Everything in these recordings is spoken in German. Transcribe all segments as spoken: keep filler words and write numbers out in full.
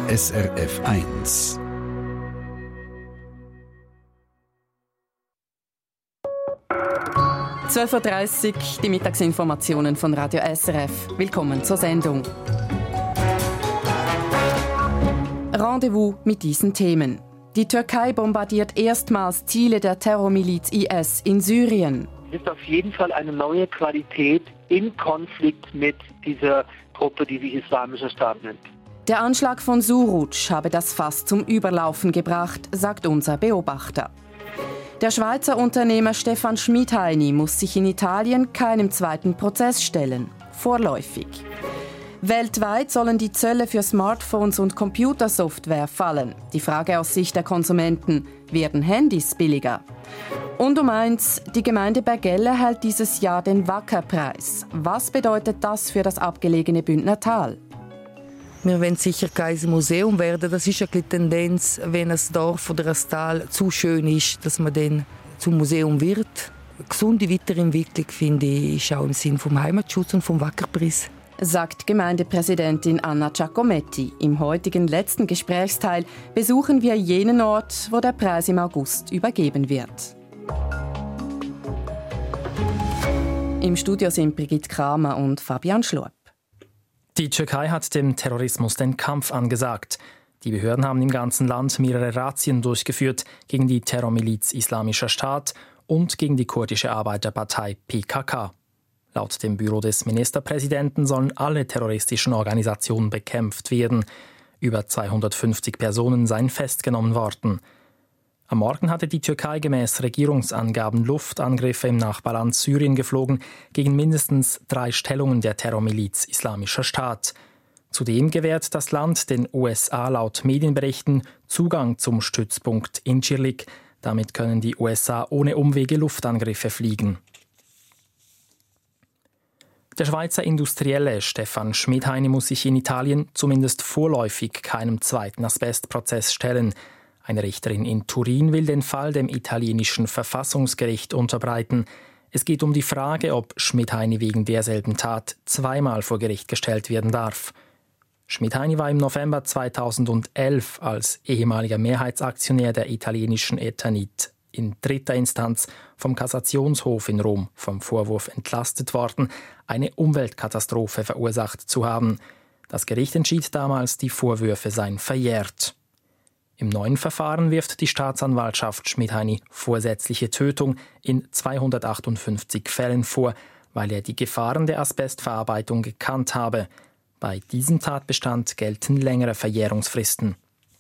S R F eins. zwölf Uhr dreißig, die Mittagsinformationen von Radio S R F. Willkommen zur Sendung. Rendezvous mit diesen Themen. Die Türkei bombardiert erstmals Ziele der Terrormiliz I S in Syrien. Es ist auf jeden Fall eine neue Qualität im Konflikt mit dieser Gruppe, die sich Islamischer Staat nennt. Der Anschlag von Suruç habe das Fass zum Überlaufen gebracht, sagt unser Beobachter. Der Schweizer Unternehmer Stefan Schmidheiny muss sich in Italien keinem zweiten Prozess stellen. Vorläufig. Weltweit sollen die Zölle für Smartphones und Computersoftware fallen. Die Frage aus Sicht der Konsumenten: Werden Handys billiger? Und um eins, die Gemeinde Bergell erhält dieses Jahr den Wacker-Preis. Was bedeutet das für das abgelegene Bündner Tal? Wir wollen sicher kein Museum werden. Das ist eine Tendenz, wenn ein Dorf oder ein Tal zu schön ist, dass man dann zum Museum wird. Eine gesunde Weiterentwicklung, finde ich, ist auch im Sinn vom Heimatschutz und vom Wackerpreis. Sagt Gemeindepräsidentin Anna Giacometti. Im heutigen letzten Gesprächsteil besuchen wir jenen Ort, wo der Preis im August übergeben wird. Im Studio sind Brigitte Kramer und Fabian Schlupp. Die Türkei hat dem Terrorismus den Kampf angesagt. Die Behörden haben im ganzen Land mehrere Razzien durchgeführt gegen die Terrormiliz Islamischer Staat und gegen die kurdische Arbeiterpartei P K K. Laut dem Büro des Ministerpräsidenten sollen alle terroristischen Organisationen bekämpft werden. Über zweihundertfünfzig Personen seien festgenommen worden. Am Morgen hatte die Türkei gemäß Regierungsangaben Luftangriffe im Nachbarland Syrien geflogen gegen mindestens drei Stellungen der Terrormiliz Islamischer Staat. Zudem gewährt das Land den U S A laut Medienberichten Zugang zum Stützpunkt Incirlik. Damit können die U S A ohne Umwege Luftangriffe fliegen. Der Schweizer Industrielle Stefan Schmidheiny muss sich in Italien zumindest vorläufig keinem zweiten Asbestprozess stellen. Eine Richterin in Turin will den Fall dem italienischen Verfassungsgericht unterbreiten. Es geht um die Frage, ob Schmidheiny wegen derselben Tat zweimal vor Gericht gestellt werden darf. Schmidheiny war im November zweitausendelf als ehemaliger Mehrheitsaktionär der italienischen Eternit in dritter Instanz vom Kassationshof in Rom vom Vorwurf entlastet worden, eine Umweltkatastrophe verursacht zu haben. Das Gericht entschied damals, die Vorwürfe seien verjährt. Im neuen Verfahren wirft die Staatsanwaltschaft Schmidheiny vorsätzliche Tötung in zweihundertachtundfünfzig Fällen vor, weil er die Gefahren der Asbestverarbeitung gekannt habe. Bei diesem Tatbestand gelten längere Verjährungsfristen.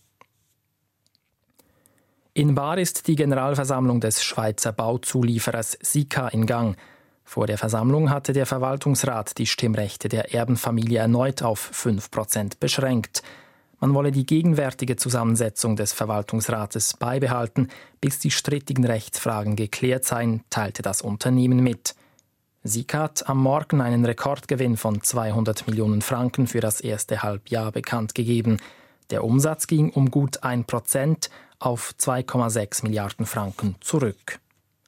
In Baar ist die Generalversammlung des Schweizer Bauzulieferers Sika in Gang. Vor der Versammlung hatte der Verwaltungsrat die Stimmrechte der Erbenfamilie erneut auf fünf Prozent beschränkt. Man wolle die gegenwärtige Zusammensetzung des Verwaltungsrates beibehalten, bis die strittigen Rechtsfragen geklärt seien, teilte das Unternehmen mit. Sika hat am Morgen einen Rekordgewinn von zweihundert Millionen Franken für das erste Halbjahr bekannt gegeben. Der Umsatz ging um gut ein Prozent auf zwei Komma sechs Milliarden Franken zurück.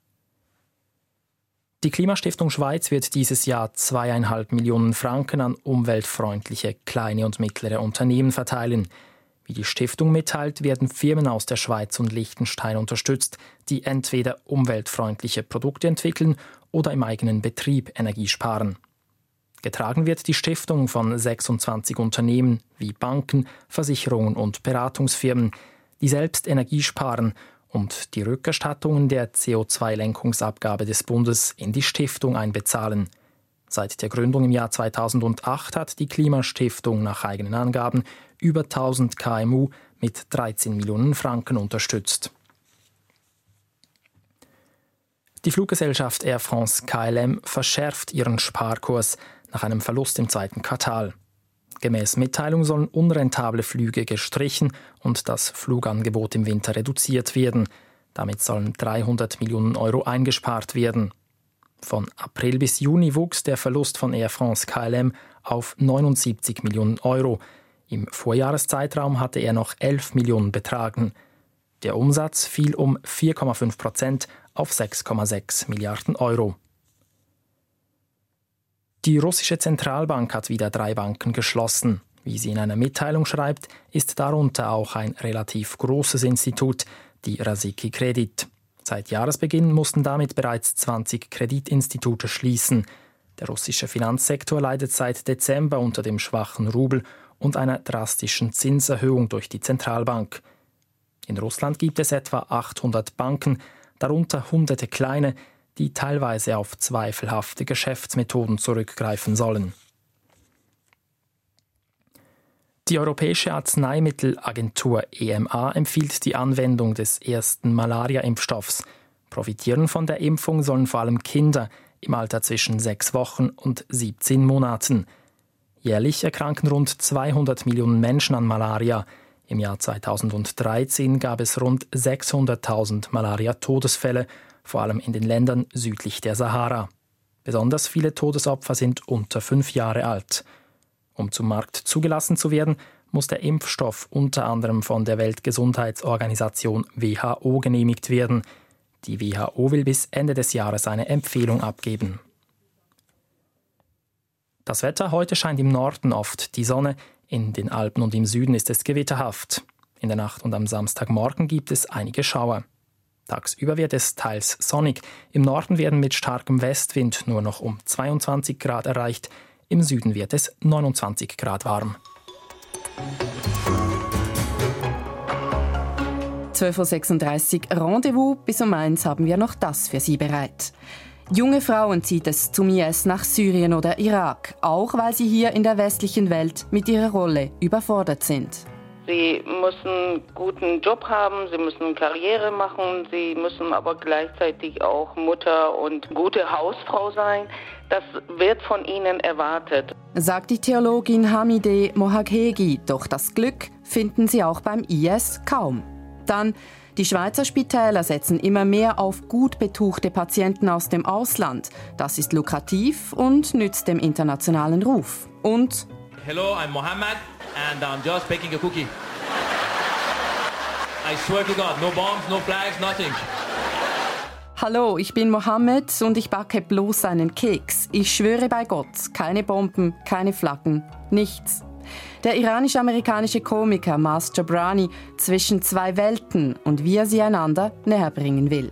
Die Klimastiftung Schweiz wird dieses Jahr zweieinhalb Millionen Franken an umweltfreundliche kleine und mittlere Unternehmen verteilen. Wie die Stiftung mitteilt, werden Firmen aus der Schweiz und Liechtenstein unterstützt, die entweder umweltfreundliche Produkte entwickeln oder im eigenen Betrieb Energie sparen. Getragen wird die Stiftung von sechsundzwanzig Unternehmen wie Banken, Versicherungen und Beratungsfirmen, die selbst Energie sparen und die Rückerstattungen der C O zwei Lenkungsabgabe des Bundes in die Stiftung einbezahlen. Seit der Gründung im Jahr zweitausendacht hat die Klimastiftung nach eigenen Angaben über tausend K M U mit dreizehn Millionen Franken unterstützt. Die Fluggesellschaft Air France K L M verschärft ihren Sparkurs nach einem Verlust im zweiten Quartal. Gemäß Mitteilung sollen unrentable Flüge gestrichen und das Flugangebot im Winter reduziert werden. Damit sollen dreihundert Millionen Euro eingespart werden. Von April bis Juni wuchs der Verlust von Air France K L M auf neunundsiebzig Millionen Euro. Im Vorjahreszeitraum hatte er noch elf Millionen betragen. Der Umsatz fiel um vier Komma fünf Prozent auf sechs Komma sechs Milliarden Euro. Die russische Zentralbank hat wieder drei Banken geschlossen. Wie sie in einer Mitteilung schreibt, ist darunter auch ein relativ großes Institut, die Rasici Credit. Seit Jahresbeginn mussten damit bereits zwanzig Kreditinstitute schließen. Der russische Finanzsektor leidet seit Dezember unter dem schwachen Rubel und einer drastischen Zinserhöhung durch die Zentralbank. In Russland gibt es etwa achthundert Banken, darunter hunderte kleine, die teilweise auf zweifelhafte Geschäftsmethoden zurückgreifen sollen. Die Europäische Arzneimittelagentur E M A empfiehlt die Anwendung des ersten Malaria-Impfstoffs. Profitieren von der Impfung sollen vor allem Kinder im Alter zwischen sechs Wochen und siebzehn Monaten. Jährlich erkranken rund zweihundert Millionen Menschen an Malaria. Im Jahr zweitausenddreizehn gab es rund sechshunderttausend Malaria-Todesfälle, vor allem in den Ländern südlich der Sahara. Besonders viele Todesopfer sind unter fünf Jahre alt. Um zum Markt zugelassen zu werden, muss der Impfstoff unter anderem von der Weltgesundheitsorganisation W H O genehmigt werden. Die W H O will bis Ende des Jahres eine Empfehlung abgeben. Das Wetter: Heute scheint im Norden oft die Sonne, in den Alpen und im Süden ist es gewitterhaft. In der Nacht und am Samstagmorgen gibt es einige Schauer. Tagsüber wird es teils sonnig. Im Norden werden mit starkem Westwind nur noch um zweiundzwanzig Grad erreicht. Im Süden wird es neunundzwanzig Grad warm. zwölf Uhr sechsunddreißig Rendezvous. Bis um eins haben wir noch das für Sie bereit. Junge Frauen zieht es zum I S nach Syrien oder Irak, auch weil sie hier in der westlichen Welt mit ihrer Rolle überfordert sind. Sie müssen einen guten Job haben, sie müssen Karriere machen, sie müssen aber gleichzeitig auch Mutter und gute Hausfrau sein. Das wird von ihnen erwartet, sagt die Theologin Hamideh Mohagheghi. Doch das Glück finden sie auch beim I S kaum. Dann: Die Schweizer Spitäler setzen immer mehr auf gut betuchte Patienten aus dem Ausland. Das ist lukrativ und nützt dem internationalen Ruf. Und: Hello, I'm Mohammed and I'm just baking a cookie. I swear to God, no bombs, no flags, nothing. Hallo, ich bin Mohammed und ich backe bloß einen Keks. Ich schwöre bei Gott, keine Bomben, keine Flaggen, nichts. Der iranisch-amerikanische Komiker Maz Jobrani zwischen zwei Welten und wie er sie einander näher bringen will.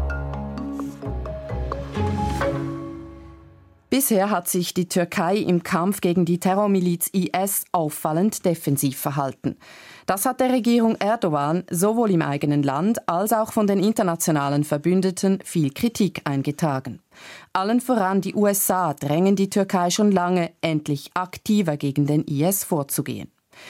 Bisher hat sich die Türkei im Kampf gegen die Terrormiliz I S auffallend defensiv verhalten. Das hat der Regierung Erdogan sowohl im eigenen Land als auch von den internationalen Verbündeten viel Kritik eingetragen. Allen voran die U S A drängen die Türkei schon lange, endlich aktiver gegen den I S vorzugehen.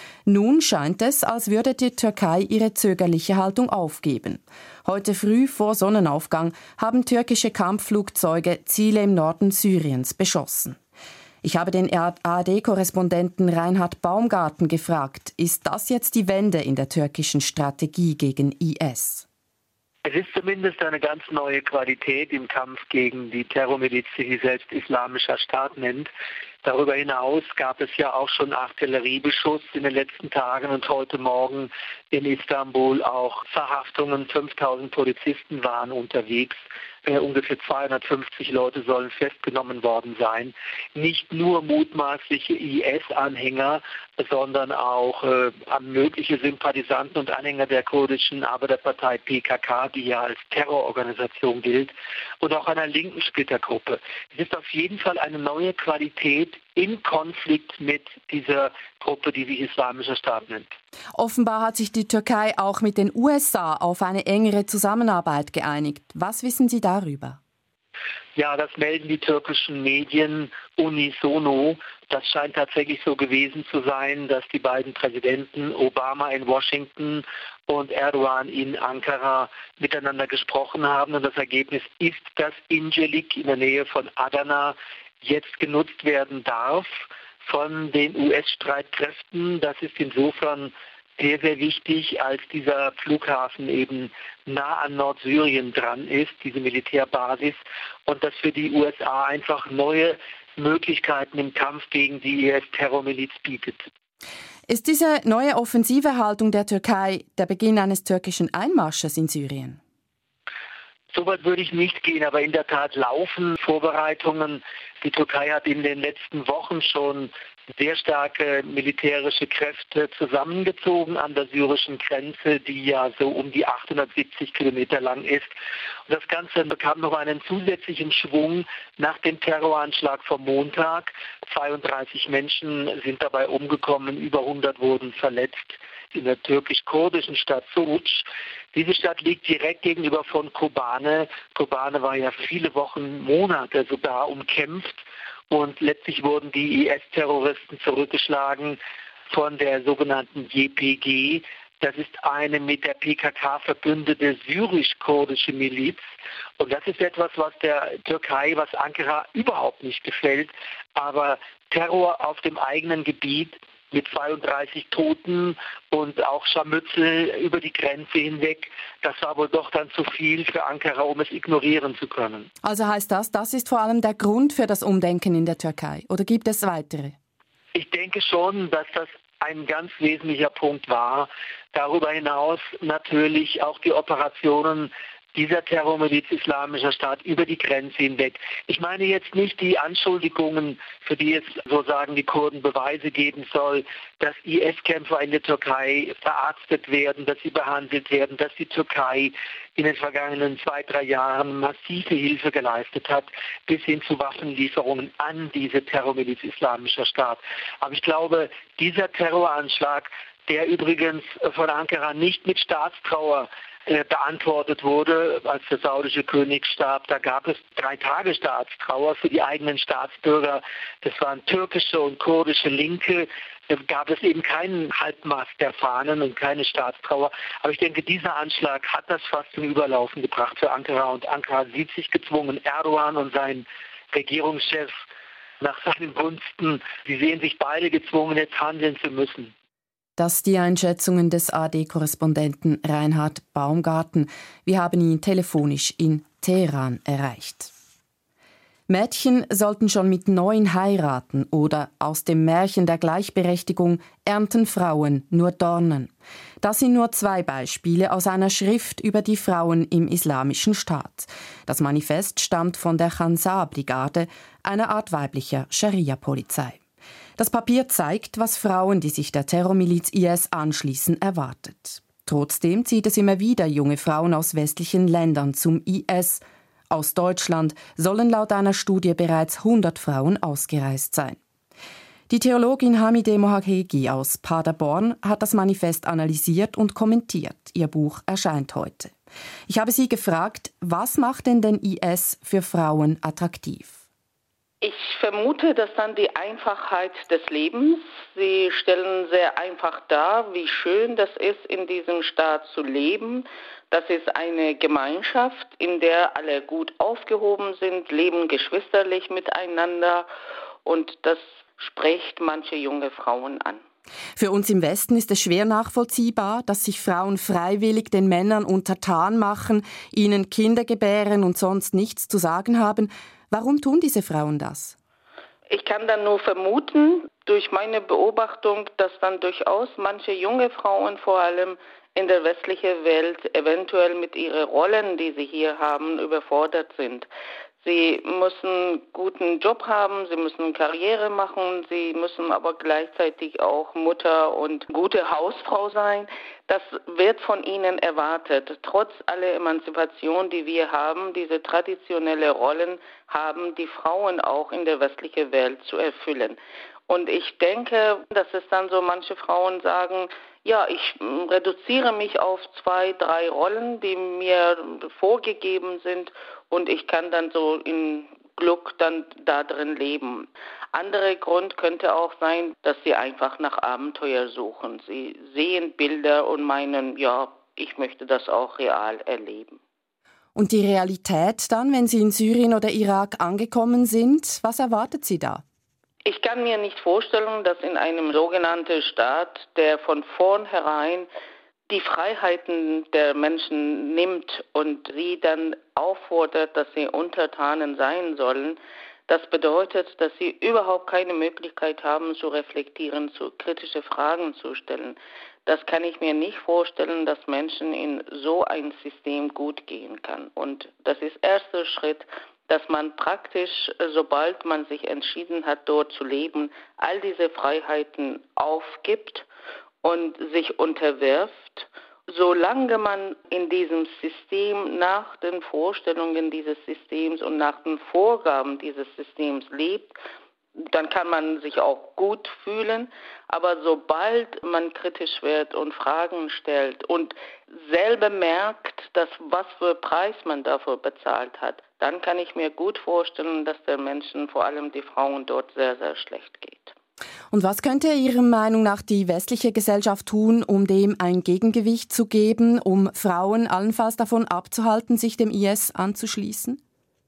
Nun scheint es, als würde die Türkei ihre zögerliche Haltung aufgeben. Heute früh vor Sonnenaufgang haben türkische Kampfflugzeuge Ziele im Norden Syriens beschossen. Ich habe den A R D-Korrespondenten Reinhard Baumgarten gefragt, ist das jetzt die Wende in der türkischen Strategie gegen I S? Es ist zumindest eine ganz neue Qualität im Kampf gegen die Terrormiliz, die sich selbst Islamischer Staat nennt. Darüber hinaus gab es ja auch schon Artilleriebeschuss in den letzten Tagen und heute Morgen in Istanbul auch Verhaftungen. fünftausend Polizisten waren unterwegs. Äh, ungefähr zweihundertfünfzig Leute sollen festgenommen worden sein. Nicht nur mutmaßliche I S-Anhänger, sondern auch äh, mögliche Sympathisanten und Anhänger der kurdischen Arbeiterpartei P K K, die ja als Terrororganisation gilt, und auch einer linken Splittergruppe. Es ist auf jeden Fall eine neue Qualität im Konflikt mit dieser Gruppe, die sich Islamischer Staat nennt. Offenbar hat sich die Türkei auch mit den U S A auf eine engere Zusammenarbeit geeinigt. Was wissen Sie darüber? Ja, das melden die türkischen Medien unisono. Das scheint tatsächlich so gewesen zu sein, dass die beiden Präsidenten, Obama in Washington und Erdogan in Ankara, miteinander gesprochen haben. Und das Ergebnis ist, dass Incirlik in der Nähe von Adana jetzt genutzt werden darf von den U S-Streitkräften. Das ist insofern sehr, sehr wichtig, als dieser Flughafen eben nah an Nordsyrien dran ist, diese Militärbasis, und das für die U S A einfach neue Möglichkeiten im Kampf gegen die I S-Terrormiliz bietet. Ist diese neue offensive Haltung der Türkei der Beginn eines türkischen Einmarsches in Syrien? Soweit würde ich nicht gehen, aber in der Tat laufen Vorbereitungen. Die Türkei hat in den letzten Wochen schon sehr starke militärische Kräfte zusammengezogen an der syrischen Grenze, die ja so um die achthundertsiebzig Kilometer lang ist. Und das Ganze bekam noch einen zusätzlichen Schwung nach dem Terroranschlag vom Montag. zweiunddreißig Menschen sind dabei umgekommen, über hundert wurden verletzt in der türkisch-kurdischen Stadt Suruc. Diese Stadt liegt direkt gegenüber von Kobane. Kobane war ja viele Wochen, Monate sogar umkämpft. Und letztlich wurden die I S-Terroristen zurückgeschlagen von der sogenannten J P G. Das ist eine mit der P K K verbündete syrisch-kurdische Miliz. Und das ist etwas, was der Türkei, was Ankara überhaupt nicht gefällt. Aber Terror auf dem eigenen Gebiet mit zweiunddreißig Toten und auch Scharmützel über die Grenze hinweg, das war wohl doch dann zu viel für Ankara, um es ignorieren zu können. Also heißt das, das ist vor allem der Grund für das Umdenken in der Türkei? Oder gibt es weitere? Ich denke schon, dass das ein ganz wesentlicher Punkt war. Darüber hinaus natürlich auch die Operationen dieser Terrormiliz Islamischer Staat über die Grenze hinweg. Ich meine jetzt nicht die Anschuldigungen, für die es, so sagen die Kurden, Beweise geben soll, dass I S-Kämpfer in der Türkei verarztet werden, dass sie behandelt werden, dass die Türkei in den vergangenen zwei, drei Jahren massive Hilfe geleistet hat, bis hin zu Waffenlieferungen an diese Terrormiliz Islamischer Staat. Aber ich glaube, dieser Terroranschlag, der übrigens von Ankara nicht mit Staatstrauer beantwortet wurde, als der saudische König starb. Da gab es drei Tage Staatstrauer für die eigenen Staatsbürger. Das waren türkische und kurdische Linke. Da gab es eben keinen Halbmast der Fahnen und keine Staatstrauer. Aber ich denke, dieser Anschlag hat das fast zum Überlaufen gebracht für Ankara. Und Ankara sieht sich gezwungen, Erdogan und sein Regierungschef nach seinen Gunsten, sie sehen sich beide gezwungen, jetzt handeln zu müssen. Das die Einschätzungen des A D-Korrespondenten Reinhard Baumgarten. Wir haben ihn telefonisch in Teheran erreicht. Mädchen sollten schon mit neun heiraten oder aus dem Märchen der Gleichberechtigung ernten Frauen nur Dornen. Das sind nur zwei Beispiele aus einer Schrift über die Frauen im Islamischen Staat. Das Manifest stammt von der Khansar-Brigade, einer Art weiblicher Scharia-Polizei. Das Papier zeigt, was Frauen, die sich der Terrormiliz I S anschließen, erwartet. Trotzdem zieht es immer wieder junge Frauen aus westlichen Ländern zum I S. Aus Deutschland sollen laut einer Studie bereits hundert Frauen ausgereist sein. Die Theologin Hamide Mohagegi aus Paderborn hat das Manifest analysiert und kommentiert. Ihr Buch erscheint heute. Ich habe sie gefragt, was macht denn den I S für Frauen attraktiv? Ich vermute, dass dann die Einfachheit des Lebens, sie stellen sehr einfach dar, wie schön das ist, in diesem Staat zu leben. Das ist eine Gemeinschaft, in der alle gut aufgehoben sind, leben geschwisterlich miteinander und das spricht manche junge Frauen an. Für uns im Westen ist es schwer nachvollziehbar, dass sich Frauen freiwillig den Männern untertan machen, ihnen Kinder gebären und sonst nichts zu sagen haben. Warum tun diese Frauen das? Ich kann dann nur vermuten, durch meine Beobachtung, dass dann durchaus manche junge Frauen vor allem in der westlichen Welt eventuell mit ihren Rollen, die sie hier haben, überfordert sind. Sie müssen einen guten Job haben, sie müssen Karriere machen, sie müssen aber gleichzeitig auch Mutter und gute Hausfrau sein. Das wird von ihnen erwartet. Trotz aller Emanzipation, die wir haben, diese traditionelle Rollen haben die Frauen auch in der westlichen Welt zu erfüllen. Und ich denke, dass es dann so manche Frauen sagen, ja, ich reduziere mich auf zwei, drei Rollen, die mir vorgegeben sind und ich kann dann so in Glück dann da drin leben. Anderer Grund könnte auch sein, dass sie einfach nach Abenteuer suchen. Sie sehen Bilder und meinen, ja, ich möchte das auch real erleben. Und die Realität dann, wenn Sie in Syrien oder Irak angekommen sind, was erwartet Sie da? Ich kann mir nicht vorstellen, dass in einem sogenannten Staat, der von vornherein die Freiheiten der Menschen nimmt und sie dann auffordert, dass sie Untertanen sein sollen, das bedeutet, dass sie überhaupt keine Möglichkeit haben zu reflektieren, zu kritische Fragen zu stellen. Das kann ich mir nicht vorstellen, dass Menschen in so ein System gut gehen kann. Und das ist der erste Schritt, dass man praktisch, sobald man sich entschieden hat, dort zu leben, all diese Freiheiten aufgibt und sich unterwirft. Solange man in diesem System nach den Vorstellungen dieses Systems und nach den Vorgaben dieses Systems lebt, dann kann man sich auch gut fühlen. Aber sobald man kritisch wird und Fragen stellt und selber merkt, dass was für Preis man dafür bezahlt hat, dann kann ich mir gut vorstellen, dass den Menschen, vor allem die Frauen, dort sehr, sehr schlecht geht. Und was könnte Ihrer Meinung nach die westliche Gesellschaft tun, um dem ein Gegengewicht zu geben, um Frauen allenfalls davon abzuhalten, sich dem I S anzuschließen?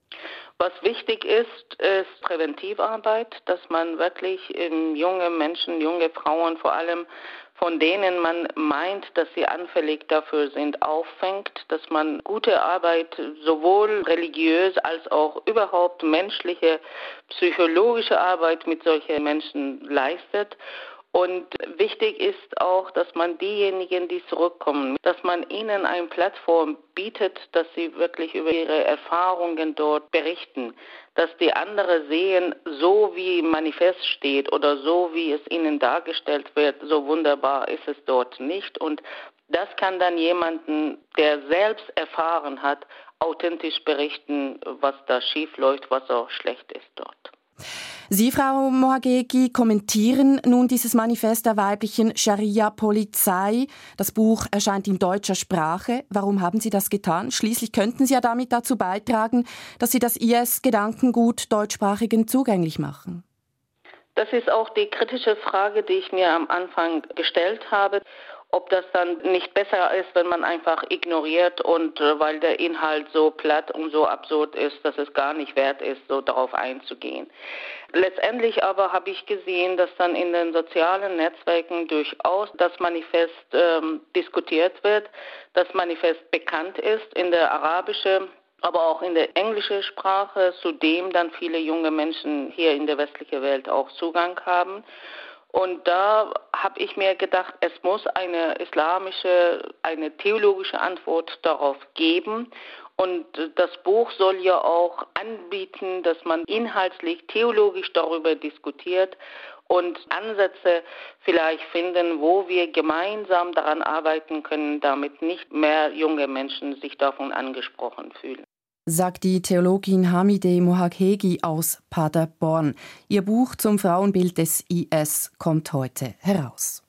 Was wichtig ist, ist Präventivarbeit, dass man wirklich junge Menschen, junge Frauen vor allem, von denen man meint, dass sie anfällig dafür sind, auffängt, dass man gute Arbeit, sowohl religiös als auch überhaupt menschliche, psychologische Arbeit mit solchen Menschen leistet. Und wichtig ist auch, dass man diejenigen, die zurückkommen, dass man ihnen eine Plattform bietet, dass sie wirklich über ihre Erfahrungen dort berichten, dass die anderen sehen, so wie im Manifest steht oder so wie es ihnen dargestellt wird, so wunderbar ist es dort nicht. Und das kann dann jemanden, der selbst erfahren hat, authentisch berichten, was da schief läuft, was auch schlecht ist dort. Sie, Frau Mohagegi, kommentieren nun dieses Manifest der weiblichen Scharia-Polizei. Das Buch erscheint in deutscher Sprache. Warum haben Sie das getan? Schließlich könnten Sie ja damit dazu beitragen, dass Sie das I S-Gedankengut deutschsprachigen zugänglich machen. Das ist auch die kritische Frage, die ich mir am Anfang gestellt habe. Ob das dann nicht besser ist, wenn man einfach ignoriert und äh, weil der Inhalt so platt und so absurd ist, dass es gar nicht wert ist, so darauf einzugehen. Letztendlich aber habe ich gesehen, dass dann in den sozialen Netzwerken durchaus das Manifest ähm, diskutiert wird, das Manifest bekannt ist in der arabischen, aber auch in der englischen Sprache, zu dem dann viele junge Menschen hier in der westlichen Welt auch Zugang haben. Und da habe ich mir gedacht, es muss eine islamische, eine theologische Antwort darauf geben. Und das Buch soll ja auch anbieten, dass man inhaltlich, theologisch darüber diskutiert und Ansätze vielleicht finden, wo wir gemeinsam daran arbeiten können, damit nicht mehr junge Menschen sich davon angesprochen fühlen. Sagt die Theologin Hamideh Mohagegi aus Paderborn. Ihr Buch zum Frauenbild des I S kommt heute heraus.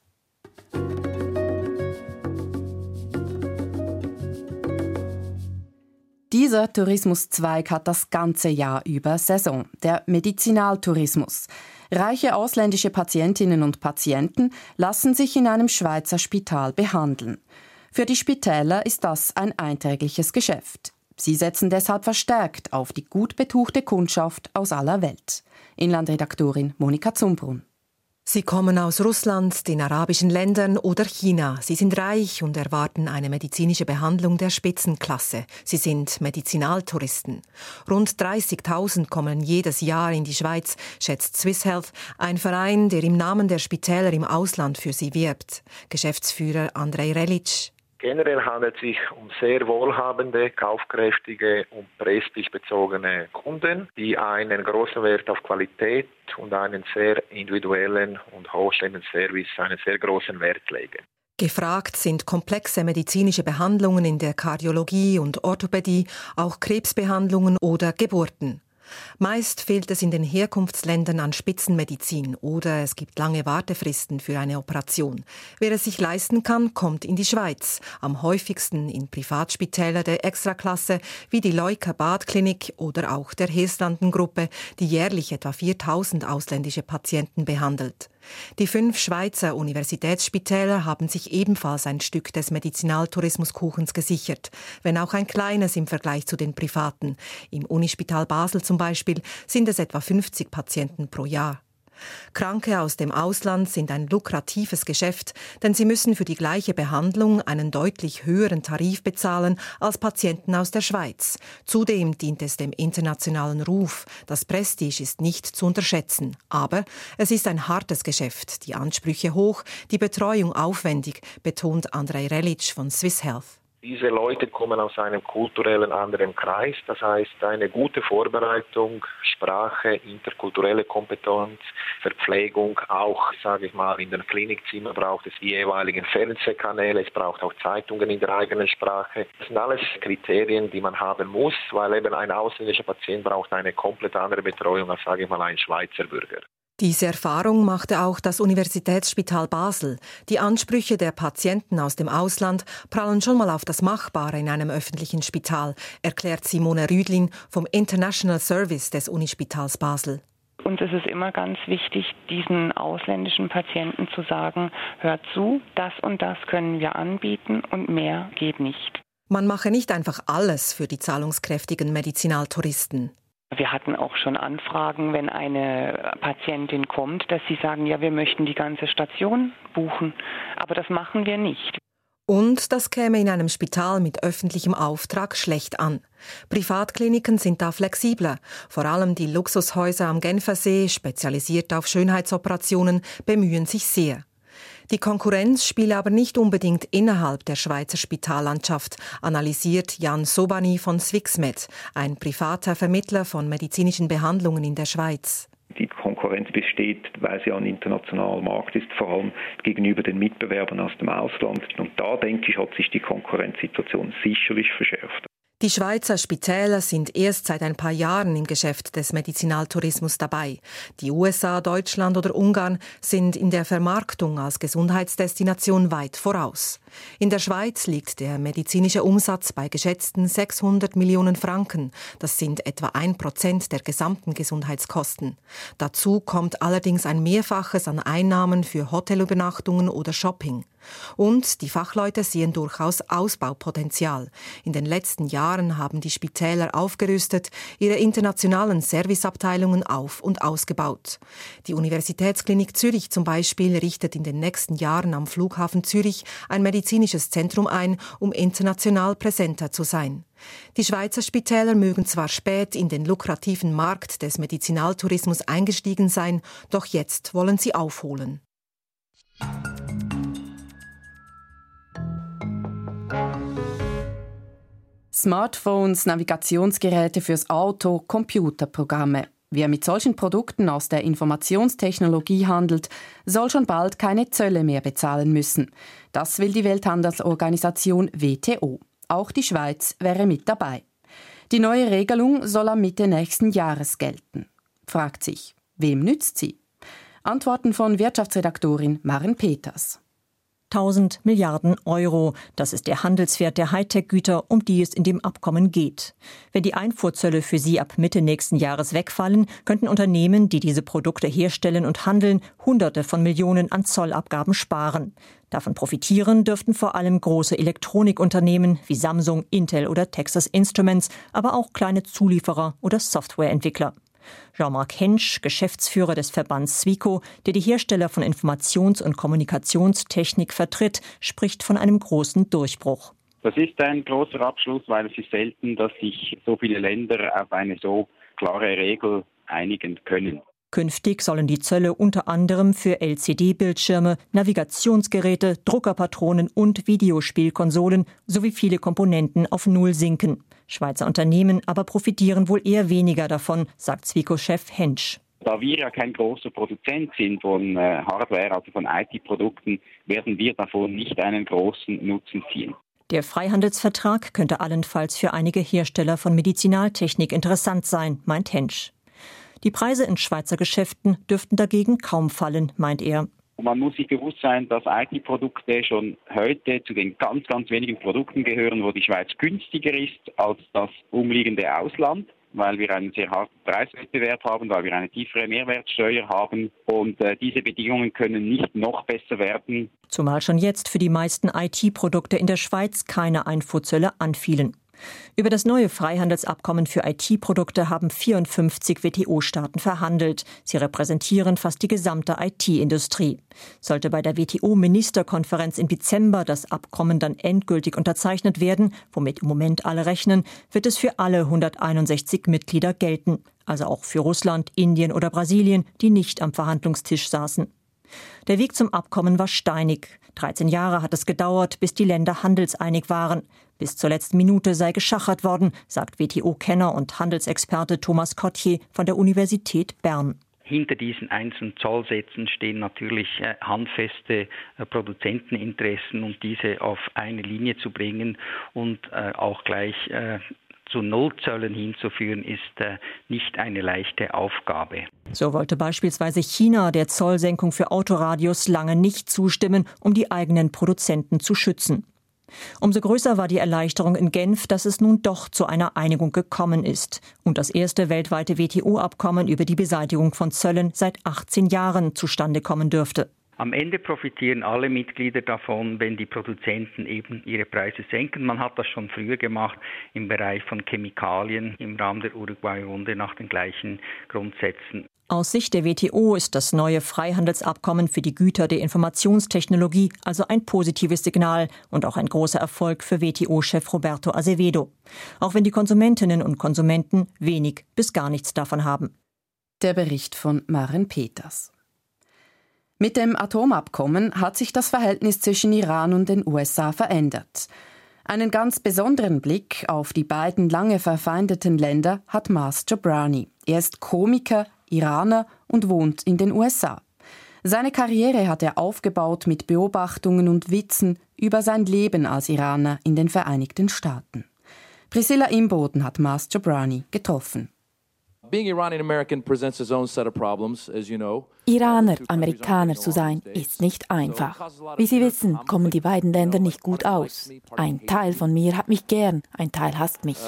Dieser Tourismuszweig hat das ganze Jahr über Saison, der Medizinaltourismus. Reiche ausländische Patientinnen und Patienten lassen sich in einem Schweizer Spital behandeln. Für die Spitäler ist das ein einträgliches Geschäft. Sie setzen deshalb verstärkt auf die gut betuchte Kundschaft aus aller Welt. Inlandredaktorin Monika Zumbrunn. Sie kommen aus Russland, den arabischen Ländern oder China. Sie sind reich und erwarten eine medizinische Behandlung der Spitzenklasse. Sie sind Medizinaltouristen. Rund dreißigtausend kommen jedes Jahr in die Schweiz, schätzt Swiss Health, ein Verein, der im Namen der Spitäler im Ausland für sie wirbt. Geschäftsführer Andrej Relic. Generell handelt es sich um sehr wohlhabende, kaufkräftige und prestigebezogene Kunden, die einen großen Wert auf Qualität und einen sehr individuellen und hochstehenden Service, einen sehr großen Wert legen. Gefragt sind komplexe medizinische Behandlungen in der Kardiologie und Orthopädie, auch Krebsbehandlungen oder Geburten. Meist fehlt es in den Herkunftsländern an Spitzenmedizin oder es gibt lange Wartefristen für eine Operation. Wer es sich leisten kann, kommt in die Schweiz. Am häufigsten in Privatspitäler der Extraklasse wie die Leuker Badklinik oder auch der Hirslanden-Gruppe, die jährlich etwa viertausend ausländische Patienten behandelt. Die fünf Schweizer Universitätsspitäler haben sich ebenfalls ein Stück des Medizinaltourismuskuchens gesichert, wenn auch ein kleines im Vergleich zu den privaten. Im Unispital Basel zum Beispiel sind es etwa fünfzig Patienten pro Jahr. Kranke aus dem Ausland sind ein lukratives Geschäft, denn sie müssen für die gleiche Behandlung einen deutlich höheren Tarif bezahlen als Patienten aus der Schweiz. Zudem dient es dem internationalen Ruf. Das Prestige ist nicht zu unterschätzen. Aber es ist ein hartes Geschäft, die Ansprüche hoch, die Betreuung aufwendig, betont Andrej Relic von Swiss Health. Diese Leute kommen aus einem kulturellen anderen Kreis, das heißt eine gute Vorbereitung, Sprache, interkulturelle Kompetenz, Verpflegung, auch, sage ich mal, in den Klinikzimmern braucht es die jeweiligen Fernsehkanäle, es braucht auch Zeitungen in der eigenen Sprache. Das sind alles Kriterien, die man haben muss, weil eben ein ausländischer Patient braucht eine komplett andere Betreuung als, sage ich mal, ein Schweizer Bürger. Diese Erfahrung machte auch das Universitätsspital Basel. Die Ansprüche der Patienten aus dem Ausland prallen schon mal auf das Machbare in einem öffentlichen Spital, erklärt Simone Rüdlin vom International Service des Unispitals Basel. Uns ist es immer ganz wichtig, diesen ausländischen Patienten zu sagen, hört zu, das und das können wir anbieten und mehr geht nicht. Man mache nicht einfach alles für die zahlungskräftigen Medizinaltouristen. Wir hatten auch schon Anfragen, wenn eine Patientin kommt, dass sie sagen, ja, wir möchten die ganze Station buchen. Aber das machen wir nicht. Und das käme in einem Spital mit öffentlichem Auftrag schlecht an. Privatkliniken sind da flexibler. Vor allem die Luxushäuser am Genfersee, spezialisiert auf Schönheitsoperationen, bemühen sich sehr. Die Konkurrenz spiele aber nicht unbedingt innerhalb der Schweizer Spitallandschaft, analysiert Jan Sobani von Swixmed, ein privater Vermittler von medizinischen Behandlungen in der Schweiz. Die Konkurrenz besteht, weil sie ein internationaler Markt ist, vor allem gegenüber den Mitbewerbern aus dem Ausland. Und da, denke ich, hat sich die Konkurrenzsituation sicherlich verschärft. Die Schweizer Spitäler sind erst seit ein paar Jahren im Geschäft des Medizinaltourismus dabei. Die U S A, Deutschland oder Ungarn sind in der Vermarktung als Gesundheitsdestination weit voraus. In der Schweiz liegt der medizinische Umsatz bei geschätzten sechshundert Millionen Franken. Das sind etwa ein Prozent der gesamten Gesundheitskosten. Dazu kommt allerdings ein Mehrfaches an Einnahmen für Hotelübernachtungen oder Shopping. Und die Fachleute sehen durchaus Ausbaupotenzial. In den letzten Jahren haben die Spitäler aufgerüstet, ihre internationalen Serviceabteilungen auf- und ausgebaut. Die Universitätsklinik Zürich zum Beispiel richtet in den nächsten Jahren am Flughafen Zürich ein medizinisches Zentrum ein, um international präsenter zu sein. Die Schweizer Spitäler mögen zwar spät in den lukrativen Markt des Medizinaltourismus eingestiegen sein, doch jetzt wollen sie aufholen. Smartphones, Navigationsgeräte fürs Auto, Computerprogramme. Wer mit solchen Produkten aus der Informationstechnologie handelt, soll schon bald keine Zölle mehr bezahlen müssen. Das will die Welthandelsorganisation W T O. Auch die Schweiz wäre mit dabei. Die neue Regelung soll am Mitte nächsten Jahres gelten. Fragt sich, wem nützt sie? Antworten von Wirtschaftsredaktorin Maren Peters. tausend Milliarden Euro. Das ist der Handelswert der Hightech-Güter, um die es in dem Abkommen geht. Wenn die Einfuhrzölle für sie ab Mitte nächsten Jahres wegfallen, könnten Unternehmen, die diese Produkte herstellen und handeln, Hunderte von Millionen an Zollabgaben sparen. Davon profitieren dürften vor allem große Elektronikunternehmen wie Samsung, Intel oder Texas Instruments, aber auch kleine Zulieferer oder Softwareentwickler. Jean-Marc Hensch, Geschäftsführer des Verbands SWICO, der die Hersteller von Informations- und Kommunikationstechnik vertritt, spricht von einem großen Durchbruch. Das ist ein großer Abschluss, weil es ist selten, dass sich so viele Länder auf eine so klare Regel einigen können. Künftig sollen die Zölle unter anderem für L C D-Bildschirme, Navigationsgeräte, Druckerpatronen und Videospielkonsolen sowie viele Komponenten auf Null sinken. Schweizer Unternehmen aber profitieren wohl eher weniger davon, sagt SWICO-Chef Hensch. Da wir ja kein großer Produzent sind von äh, Hardware, also von I T-Produkten, werden wir davon nicht einen großen Nutzen ziehen. Der Freihandelsvertrag könnte allenfalls für einige Hersteller von Medizinaltechnik interessant sein, meint Hensch. Die Preise in Schweizer Geschäften dürften dagegen kaum fallen, meint er. Man muss sich bewusst sein, dass I T-Produkte schon heute zu den ganz, ganz wenigen Produkten gehören, wo die Schweiz günstiger ist als das umliegende Ausland, weil wir einen sehr harten Preiswettbewerb haben, weil wir eine tiefere Mehrwertsteuer haben. Und äh, diese Bedingungen können nicht noch besser werden. Zumal schon jetzt für die meisten I T-Produkte in der Schweiz keine Einfuhrzölle anfielen. Über das neue Freihandelsabkommen für I T-Produkte haben vierundfünfzig W T O-Staaten verhandelt. Sie repräsentieren fast die gesamte I T-Industrie. Sollte bei der W T O-Ministerkonferenz im Dezember das Abkommen dann endgültig unterzeichnet werden, womit im Moment alle rechnen, wird es für alle hunderteinundsechzig Mitglieder gelten. Also auch für Russland, Indien oder Brasilien, die nicht am Verhandlungstisch saßen. Der Weg zum Abkommen war steinig. dreizehn Jahre hat es gedauert, bis die Länder handelseinig waren. Bis zur letzten Minute sei geschachert worden, sagt W T O-Kenner und Handelsexperte Thomas Cottier von der Universität Bern. Hinter diesen einzelnen Zollsätzen stehen natürlich äh, handfeste äh, Produzenteninteressen, und diese auf eine Linie zu bringen und äh, auch gleich äh, zu Nullzöllen hinzuführen, ist äh, nicht eine leichte Aufgabe. So wollte beispielsweise China der Zollsenkung für Autoradios lange nicht zustimmen, um die eigenen Produzenten zu schützen. Umso größer war die Erleichterung in Genf, dass es nun doch zu einer Einigung gekommen ist und das erste weltweite W T O-Abkommen über die Beseitigung von Zöllen seit achtzehn Jahren zustande kommen dürfte. Am Ende profitieren alle Mitglieder davon, wenn die Produzenten eben ihre Preise senken. Man hat das schon früher gemacht im Bereich von Chemikalien im Rahmen der Uruguay-Runde nach den gleichen Grundsätzen. Aus Sicht der W T O ist das neue Freihandelsabkommen für die Güter der Informationstechnologie also ein positives Signal und auch ein großer Erfolg für W T O-Chef Roberto Azevedo. Auch wenn die Konsumentinnen und Konsumenten wenig bis gar nichts davon haben. Der Bericht von Maren Peters. Mit dem Atomabkommen hat sich das Verhältnis zwischen Iran und den U S A verändert. Einen ganz besonderen Blick auf die beiden lange verfeindeten Länder hat Maz Jobrani. Er ist Komiker, Iraner und wohnt in den U S A. Seine Karriere hat er aufgebaut mit Beobachtungen und Witzen über sein Leben als Iraner in den Vereinigten Staaten. Priscilla Imboden hat Maz Jobrani getroffen. Iraner, Amerikaner zu sein, ist nicht einfach. Wie Sie wissen, kommen die beiden Länder nicht gut aus. Ein Teil von mir hat mich gern, ein Teil hasst mich.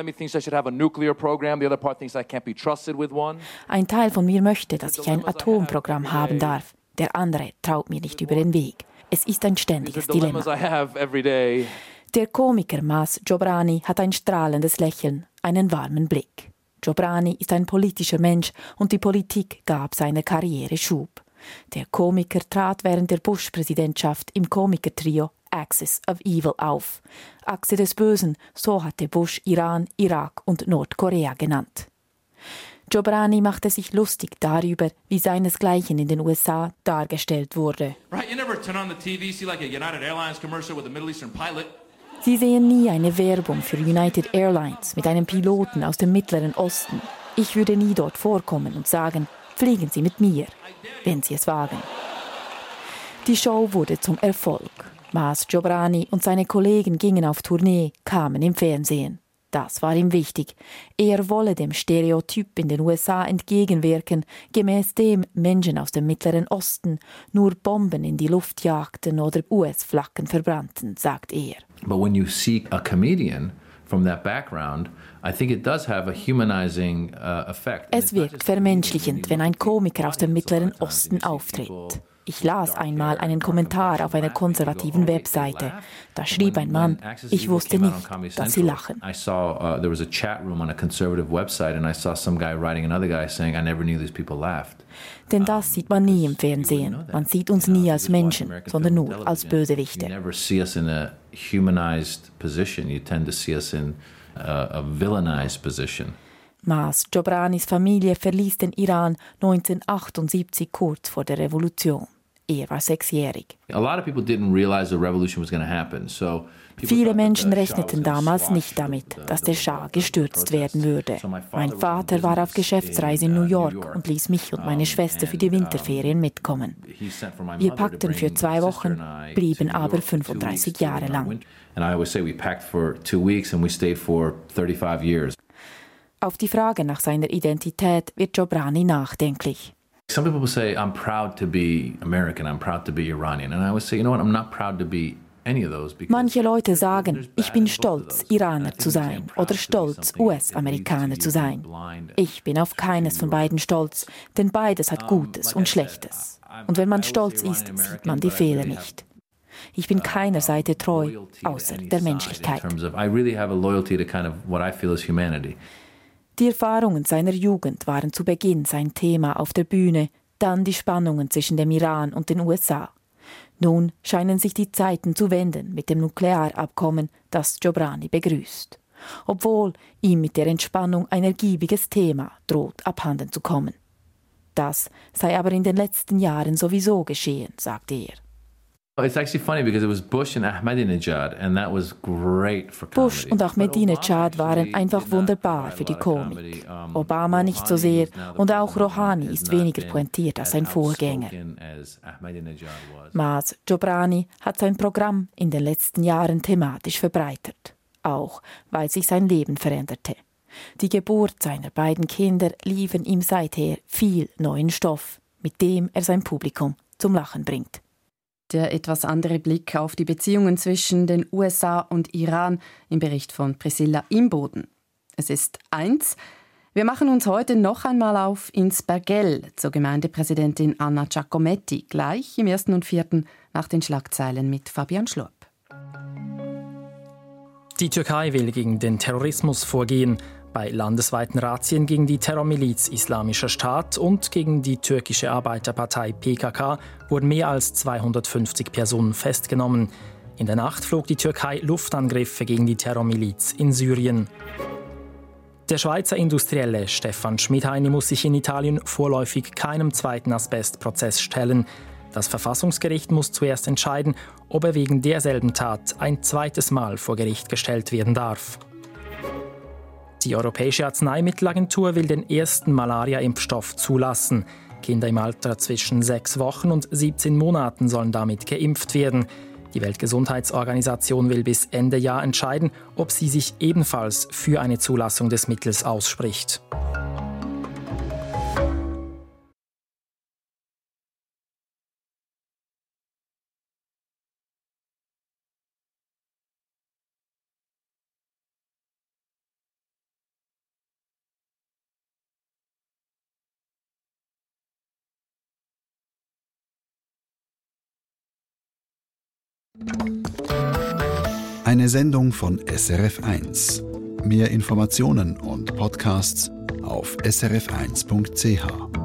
Ein Teil von mir möchte, dass ich ein Atomprogramm haben darf. Der andere traut mir nicht über den Weg. Es ist ein ständiges Dilemma. Der Komiker Maz Jobrani hat ein strahlendes Lächeln, einen warmen Blick. Jobrani ist ein politischer Mensch und die Politik gab seiner Karriere Schub. Der Komiker trat während der Bush-Präsidentschaft im Komikertrio Axis of Evil auf. Achse des Bösen, so hatte Bush Iran, Irak und Nordkorea genannt. Jobrani machte sich lustig darüber, wie seinesgleichen in den U S A dargestellt wurde. Sie sehen nie eine Werbung für United Airlines mit einem Piloten aus dem Mittleren Osten. Ich würde nie dort vorkommen und sagen, fliegen Sie mit mir, wenn Sie es wagen. Die Show wurde zum Erfolg. Maz Jobrani und seine Kollegen gingen auf Tournee, kamen im Fernsehen. Das war ihm wichtig. Er wolle dem Stereotyp in den U S A entgegenwirken, gemäß dem Menschen aus dem Mittleren Osten nur Bomben in die Luft jagten oder U S-Flaggen verbrannten, sagt er. But when you see a comedian from that background, I think it does have a humanizing uh, effect. Es wirkt vermenschlichend, wenn ein Komiker aus dem Mittleren Osten auftritt. Ich las einmal einen Kommentar auf einer konservativen Webseite. Da schrieb ein Mann, ich wusste nicht, dass sie lachen. I saw uh, there was a chat room on a conservative website and I saw some guy writing another guy saying I never knew these people laughed. Denn das sieht man nie im Fernsehen. Man sieht uns nie als Menschen, sondern nur als Bösewichte. You never see us in a humanized position. You tend to see us in a, a villainized position. Maz Jobranis Familie verließ den Iran neunzehnhundertachtundsiebzig kurz vor der Revolution. Er war sechsjährig. Viele Menschen rechneten damals nicht damit, dass der Schah gestürzt werden würde. Mein Vater war auf Geschäftsreise in New York und ließ mich und meine Schwester für die Winterferien mitkommen. Wir packten für zwei Wochen, blieben aber fünfunddreißig Jahre lang. Auf die Frage nach seiner Identität wird Jobrani nachdenklich. Some people say I'm proud to be American, I'm proud to be Iranian, and I would say, you know what, I'm not proud to be any of those. Manche Leute sagen, ich bin stolz, Iraner zu sein oder stolz, U S-Amerikaner zu sein. Ich bin auf keines von beiden stolz, denn beides hat Gutes und Schlechtes. Und wenn man stolz ist, sieht man die Fehler nicht. Ich bin keiner Seite treu, außer der Menschlichkeit. Die Erfahrungen seiner Jugend waren zu Beginn sein Thema auf der Bühne, dann die Spannungen zwischen dem Iran und den U S A. Nun scheinen sich die Zeiten zu wenden mit dem Nuklearabkommen, das Jobrani begrüßt. Obwohl ihm mit der Entspannung ein ergiebiges Thema droht abhanden zu kommen. Das sei aber in den letzten Jahren sowieso geschehen, sagt er. It's actually funny because it was Bush and Ahmadinejad and that was great for comedy. Bush und Ahmadinejad waren einfach wunderbar für die Komik. Obama nicht so sehr und auch Rouhani ist weniger pointiert als sein Vorgänger. Maaz Jobrani hat sein Programm in den letzten Jahren thematisch verbreitert, auch weil sich sein Leben veränderte. Die Geburt seiner beiden Kinder liefern ihm seither viel neuen Stoff, mit dem er sein Publikum zum Lachen bringt. Der etwas andere Blick auf die Beziehungen zwischen den U S A und Iran im Bericht von Priscilla Imboden. Es ist eins. Wir machen uns heute noch einmal auf ins Bergell zur Gemeindepräsidentin Anna Giacometti, gleich im ersten und vierten nach den Schlagzeilen mit Fabian Schlurp. Die Türkei will gegen den Terrorismus vorgehen. Bei landesweiten Razzien gegen die Terrormiliz Islamischer Staat und gegen die türkische Arbeiterpartei P K K wurden mehr als zweihundertfünfzig Personen festgenommen. In der Nacht flog die Türkei Luftangriffe gegen die Terrormiliz in Syrien. Der Schweizer Industrielle Stefan Schmidheiny muss sich in Italien vorläufig keinem zweiten Asbestprozess stellen. Das Verfassungsgericht muss zuerst entscheiden, ob er wegen derselben Tat ein zweites Mal vor Gericht gestellt werden darf. Die Europäische Arzneimittelagentur will den ersten Malaria-Impfstoff zulassen. Kinder im Alter zwischen sechs Wochen und siebzehn Monaten sollen damit geimpft werden. Die Weltgesundheitsorganisation will bis Ende Jahr entscheiden, ob sie sich ebenfalls für eine Zulassung des Mittels ausspricht. Eine Sendung von S R F eins. Mehr Informationen und Podcasts auf s r f eins punkt c h.